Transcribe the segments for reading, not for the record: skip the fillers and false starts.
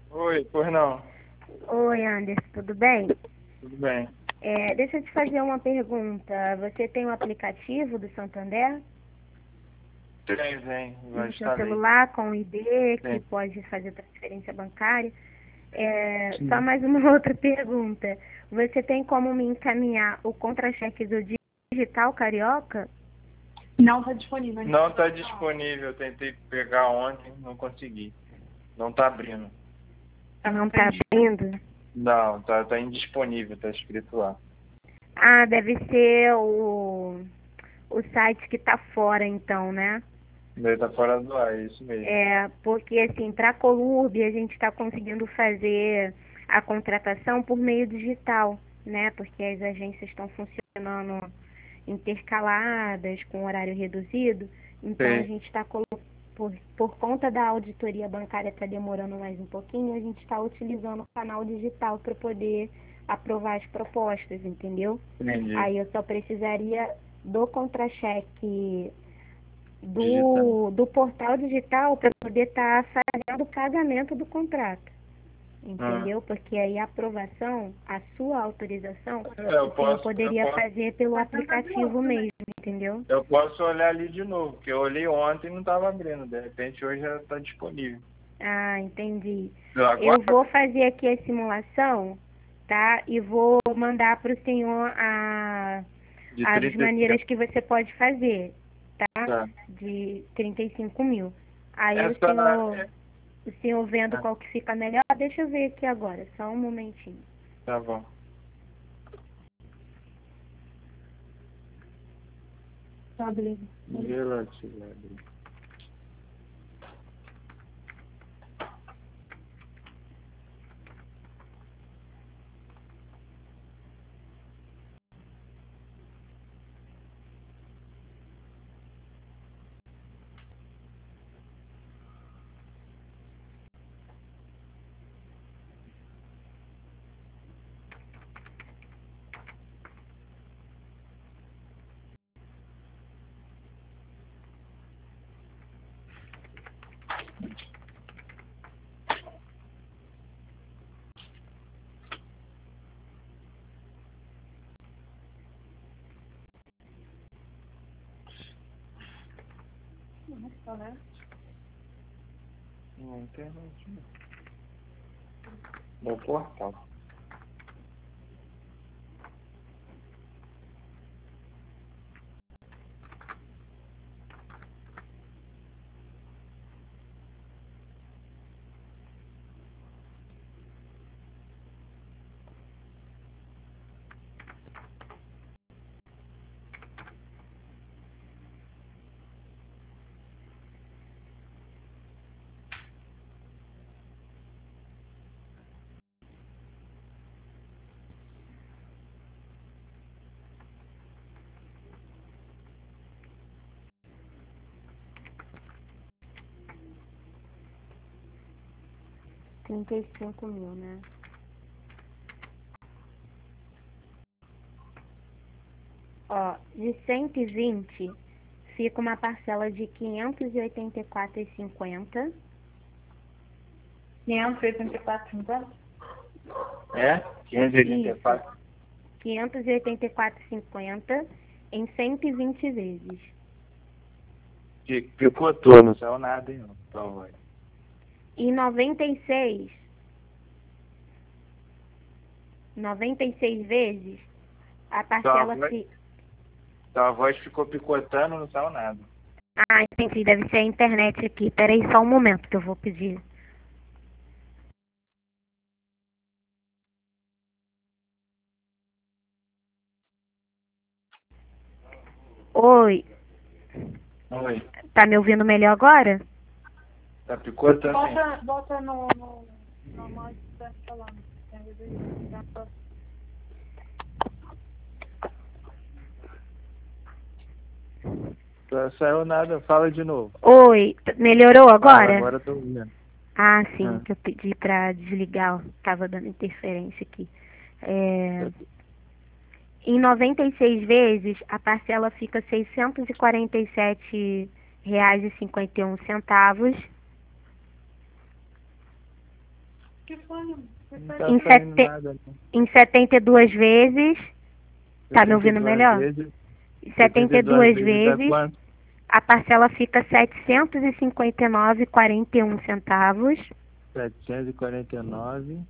Oi, pois não. Oi, Anderson, tudo bem? Tudo bem. Deixa eu te fazer uma pergunta. Você tem o aplicativo do Santander Tem, já no seu instalei. celular com o ID que Tem. pode fazer transferência bancária? Só Sim. mais uma outra pergunta. Você tem como me encaminhar o contra-cheque do Digital Carioca? Não está disponível. Não está disponível. Tentei pegar ontem, não consegui. Não está abrindo. Não está abrindo? Não, tá indisponível, tá escrito lá. Ah, deve ser o site que está fora, então, né? Daí tá fora do ar, é isso mesmo. Porque assim, para a Colurb a gente está conseguindo fazer a contratação por meio digital, né? Porque as agências estão funcionando intercaladas, com horário reduzido, então a Sei. gente está por conta da auditoria bancária está demorando mais um pouquinho, a gente está utilizando o canal digital para poder aprovar as propostas, entendeu? Entendi. Aí eu só precisaria do contra-cheque Digital. do portal digital para poder estar fazendo o pagamento do contrato. Ah. Entendeu? Porque aí a aprovação, a sua autorização, Eu o senhor posso, eu poderia posso, fazer pelo aplicativo mesmo, entendeu? eu posso olhar ali de novo, porque eu olhei ontem e não estava abrindo. De repente hoje já está disponível. Ah, entendi. Eu Eu agora? vou fazer aqui a simulação, tá? E vou mandar para o senhor De as 35. maneiras que você pode fazer, tá? Tá. De 35 mil. Aí Essa. o senhor vendo Ah, qual que fica melhor, deixa eu ver aqui agora, só um momentinho. tá bom. Tá, beleza. Relativo. Não, internet não. No portal. Trinta e cinco mil, né? Ó, de 120 fica uma parcela de 584,50. 584,50? É? Isso, 584. 584,50 em 120 vezes. Picotou, não saiu nada, hein? Então vai. E 96 vezes, a Tua parcela voz, fica... tua voz ficou picotando, não saiu nada. Ah, entendi, deve ser a internet aqui. Peraí só um momento que eu vou pedir. Oi, Oi. tá me ouvindo melhor agora? Tá picotando aí. Volta no modo que tá falando. Não saiu nada, fala de novo. Oi, melhorou Fala, agora? agora eu tô ouvindo. Ah, sim, Ah. que eu pedi pra desligar, tava dando interferência aqui. É, Em 96 vezes, a parcela fica R$ 647,51. Que foi? Não tá Em saindo sete- nada, não. Em 72 vezes, tá me ouvindo 72 melhor? vezes, Em 72 dá vezes, quanto? a parcela fica R$ 759,41. 749.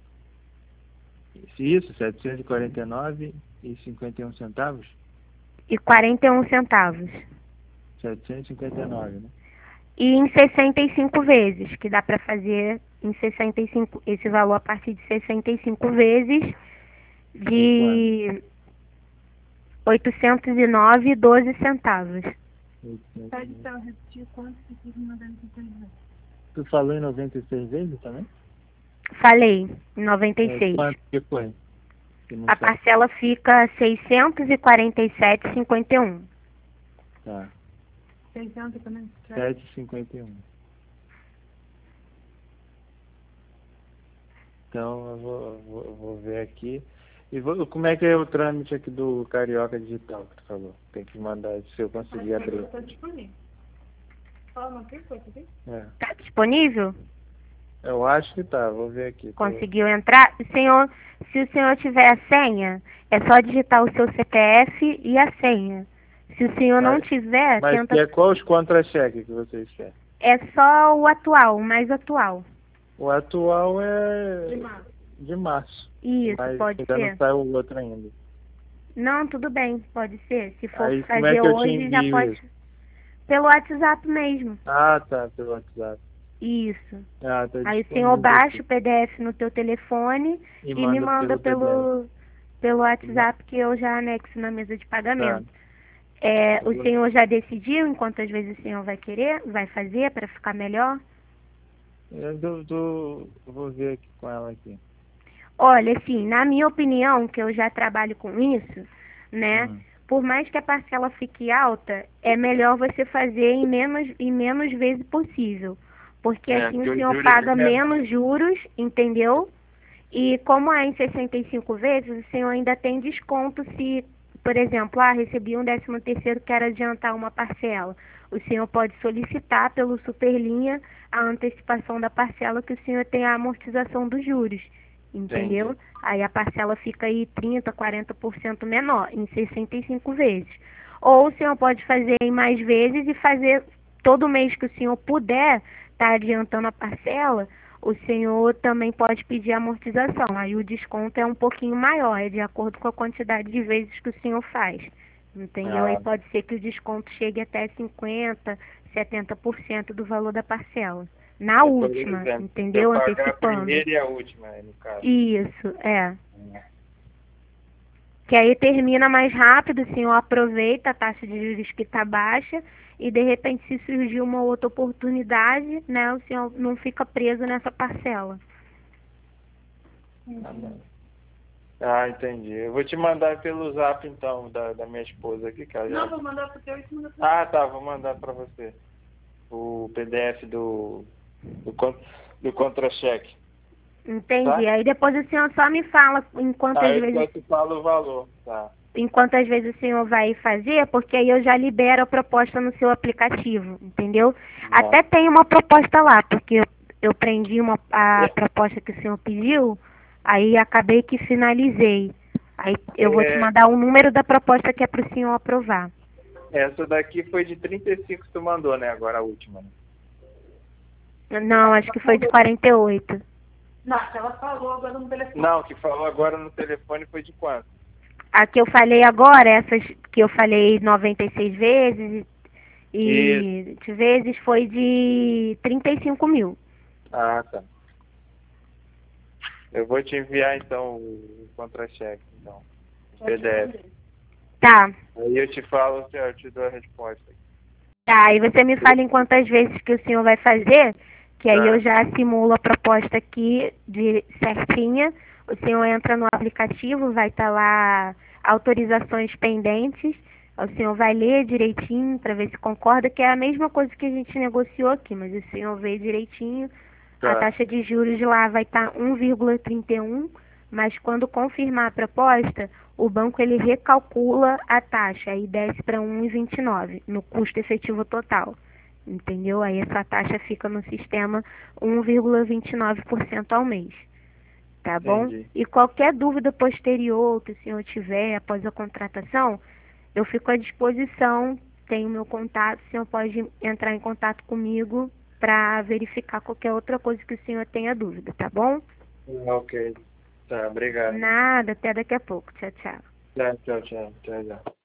Isso, 749,51 centavos? E 41 centavos. 759, né? E em 65 vezes, que dá para fazer em 65, esse valor a partir de 65 vezes de R$ 809,12. Pode então repetir quanto que vocês me mandaram aqui pra mim. Tu falou em 96 vezes também? Falei, em 96. Quanto que foi? Que não A sabe. parcela fica R$ 647,51. Tá. 600 também. 7,51. Então eu vou ver aqui. E como é que é o trâmite aqui do Carioca Digital que tu falou? Tem que mandar se eu conseguir abrir. Tá disponível. Fala, o que foi? É. Está disponível? Eu acho que tá, vou ver aqui. Conseguiu entrar? Se o senhor tiver a senha, é só digitar o seu CPF e a senha. Se o senhor não tiver, Mas tenta. qual os contra-cheques que vocês querem? É só o atual, o mais atual. O atual é de março. Isso, Mas pode ainda ser. não saiu o outro ainda. Não, tudo bem, pode ser. Se for Aí, como fazer é que eu te hoje, já envio pode. isso? Pelo WhatsApp mesmo. Ah, tá, pelo WhatsApp. Isso. Ah, tá Aí o disponível senhor baixa aqui. o PDF no teu telefone E e me manda PDF. pelo WhatsApp que eu já anexo na mesa de pagamento. Tá. O senhor já decidiu em quantas vezes o senhor vai fazer para ficar melhor? Eu vou ver aqui com ela aqui. Olha, assim, na minha opinião, que eu já trabalho com isso, né? Por mais que a parcela fique alta, é melhor você fazer em menos vezes possível. Porque assim que o os senhor juros paga é menor. menos juros, entendeu? E como é em 65 vezes, o senhor ainda tem desconto se, por exemplo, recebi um 13º, quero adiantar uma parcela. O senhor pode solicitar pelo Superlinha a antecipação da parcela que o senhor tem a amortização dos juros, entendeu? Entendi. Aí a parcela fica aí 30%, 40% menor, em 65 vezes. Ou o senhor pode fazer em mais vezes e fazer todo mês que o senhor puder estar adiantando a parcela, o senhor também pode pedir amortização. Aí o desconto é um pouquinho maior, é de acordo com a quantidade de vezes que o senhor faz. Entendeu? Aí pode ser que o desconto chegue até 50%, 70% do valor da parcela. Na Por última, exemplo, entendeu? se eu pagar a Antecipando. primeira e a última, no caso. Isso, é. Que aí termina mais rápido, o senhor aproveita a taxa de juros que está baixa e de repente se surgir uma outra oportunidade, né, o senhor não fica preso nessa parcela. Ah, entendi. Eu vou te mandar pelo zap então, da minha esposa aqui, cara. Não, vou mandar pro teu e tu manda pra Ah, tá, vou mandar pra você. O PDF do contra-cheque. Entendi. Tá? Aí depois o senhor só me fala Aí eu te falo o valor, tá? em quantas vezes o senhor vai fazer, porque aí eu já libero a proposta no seu aplicativo, entendeu? Até tem uma proposta lá, porque eu prendi a proposta que o senhor pediu, aí acabei que finalizei. Aí eu vou te mandar o número da proposta que é para o senhor aprovar. Essa daqui foi de 35 que tu mandou, né? Agora a última, né? Não, acho que foi de 48. Não, que ela falou agora no telefone. Não, que falou agora no telefone foi de quanto? A que eu falei agora, essas que eu falei 96 vezes e de vezes foi de 35 mil. Ah, tá. Eu vou te enviar então o contra-cheque, então. O PDF. Tá. Aí eu te falo, eu te dou a resposta. Tá, e você me fala em quantas vezes que o senhor vai fazer, que aí eu já simulo a proposta aqui de certinha. O senhor entra no aplicativo, vai estar lá autorizações pendentes. O senhor vai ler direitinho para ver se concorda, que é a mesma coisa que a gente negociou aqui, mas o senhor vê direitinho. A taxa de juros lá vai estar 1,31, mas quando confirmar a proposta, o banco ele recalcula a taxa e desce para 1,29 no custo efetivo total. entendeu? Aí essa taxa fica no sistema 1,29% ao mês, tá bom? Entendi. E qualquer dúvida posterior que o senhor tiver após a contratação, eu fico à disposição, tenho meu contato, o senhor pode entrar em contato comigo para verificar qualquer outra coisa que o senhor tenha dúvida, tá bom? Ok. Tá, obrigado. Nada, até daqui a pouco. Tchau, tchau. Tchau, tchau, tchau. Tchau, tchau.